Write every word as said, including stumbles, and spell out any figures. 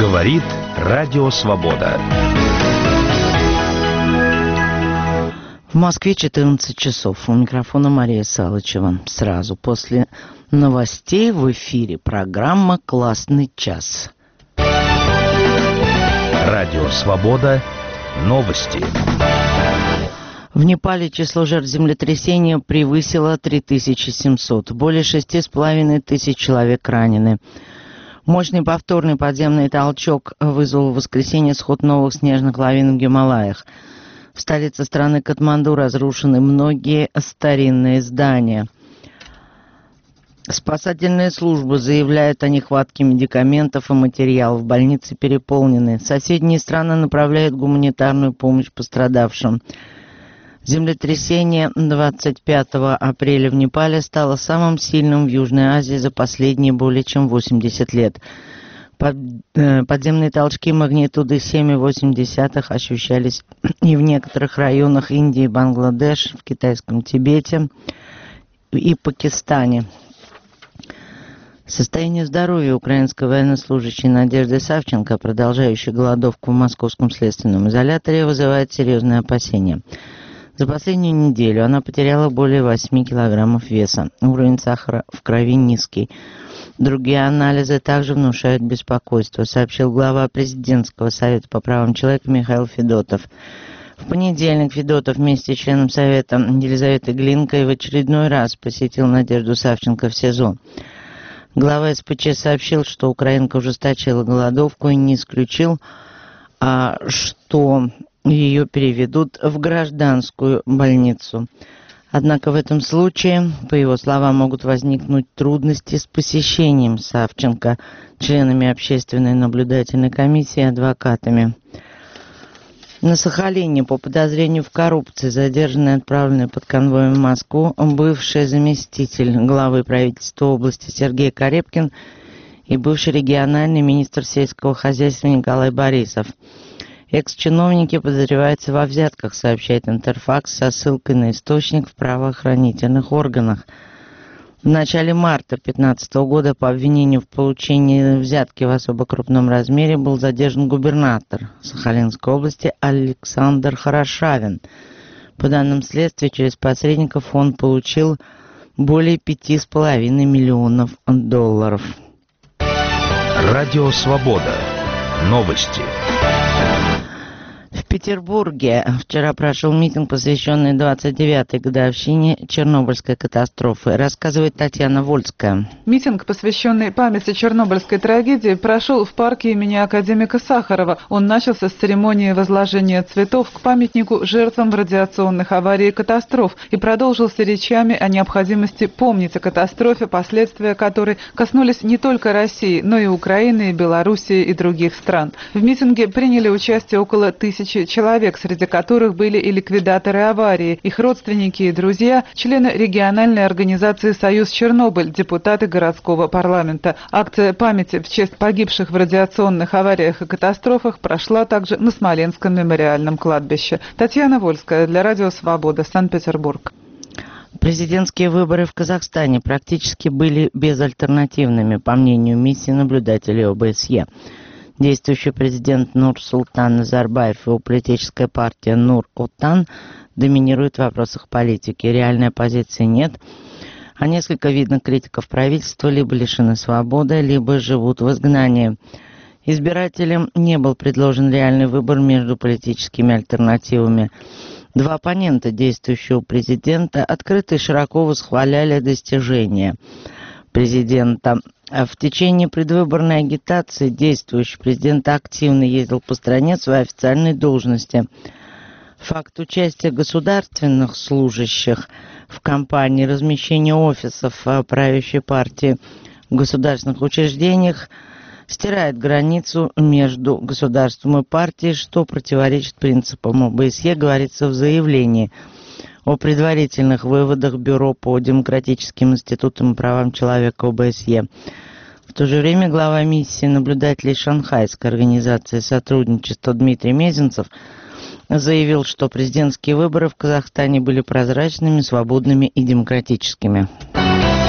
Говорит Радио Свобода. В Москве четырнадцать часов. У микрофона Мария Салычева. Сразу после новостей в эфире программа «Классный час». Радио Свобода. Новости. В Непале число жертв землетрясения превысило три тысячи семьсот. Более шести с половиной тысяч человек ранены. Мощный повторный подземный толчок вызвал в воскресенье сход новых снежных лавин в Гималаях. В столице страны Катманду разрушены многие старинные здания. Спасательные службы заявляют о нехватке медикаментов и материалов. Больницы переполнены. Соседние страны направляют гуманитарную помощь пострадавшим. Землетрясение двадцать пятого апреля в Непале стало самым сильным в Южной Азии за последние более чем восемьдесят лет. Подземные толчки магнитудой семь целых восемь десятых ощущались и в некоторых районах Индии, Бангладеш, в китайском Тибете и Пакистане. Состояние здоровья украинской военнослужащей Надежды Савченко, продолжающей голодовку в московском следственном изоляторе, вызывает серьезные опасения. За последнюю неделю она потеряла более восьми килограммов веса. Уровень сахара в крови низкий. Другие анализы также внушают беспокойство, сообщил глава президентского совета по правам человека Михаил Федотов. В понедельник Федотов вместе с членом совета Елизаветой Глинкой в очередной раз посетил Надежду Савченко в СИЗО. Глава СПЧ сообщил, что украинка ужесточила голодовку и не исключил, а, что ее переведут в гражданскую больницу. Однако в этом случае, по его словам, могут возникнуть трудности с посещением Савченко членами общественной наблюдательной комиссии и адвокатами. На Сахалине по подозрению в коррупции задержаны и отправлены под конвоем в Москву бывший заместитель главы правительства области Сергей Карепкин и бывший региональный министр сельского хозяйства Николай Борисов. Экс-чиновники подозреваются во взятках, сообщает Интерфакс со ссылкой на источник в правоохранительных органах. В начале марта две тысячи пятнадцатого года по обвинению в получении взятки в особо крупном размере был задержан губернатор Сахалинской области Александр Хорошавин. По данным следствия, через посредников он получил более пяти с половиной миллионов долларов. Радио Свобода. Новости. В Петербурге вчера прошел митинг, посвященный двадцать девятой годовщине Чернобыльской катастрофы, рассказывает Татьяна Вольская. Митинг, посвященный памяти Чернобыльской трагедии, прошел в парке имени академика Сахарова. Он начался с церемонии возложения цветов к памятнику жертвам в радиационных аварий и катастроф и продолжился речами о необходимости помнить о катастрофе, последствия которой коснулись не только России, но и Украины, и Белоруссии и других стран. В митинге приняли участие около тысячи человек, среди которых были и ликвидаторы аварии, их родственники и друзья, члены региональной организации «Союз Чернобыль», депутаты городского парламента. Акция памяти в честь погибших в радиационных авариях и катастрофах прошла также на Смоленском мемориальном кладбище. Татьяна Вольская для Радио Свобода, Санкт-Петербург. Президентские выборы в Казахстане практически были безальтернативными, по мнению миссии наблюдателей О Бэ Эс Е. Действующий президент Нурсултан Назарбаев и его политическая партия Нур-Отан доминируют в вопросах политики. Реальной оппозиции нет, а несколько видных критиков правительства либо лишены свободы, либо живут в изгнании. Избирателям не был предложен реальный выбор между политическими альтернативами. Два оппонента действующего президента открыто и широко восхваляли достижения президента. В течение предвыборной агитации действующий президент активно ездил по стране в своей официальной должности. Факт участия государственных служащих в кампании, размещения офисов правящей партии в государственных учреждениях стирает границу между государством и партией, что противоречит принципам О Бэ Эс Е, говорится в заявлении о предварительных выводах Бюро по демократическим институтам и правам человека О Бэ Эс Е. В то же время глава миссии наблюдателей Шанхайской организации сотрудничества Дмитрий Мезенцев заявил, что президентские выборы в Казахстане были прозрачными, свободными и демократическими.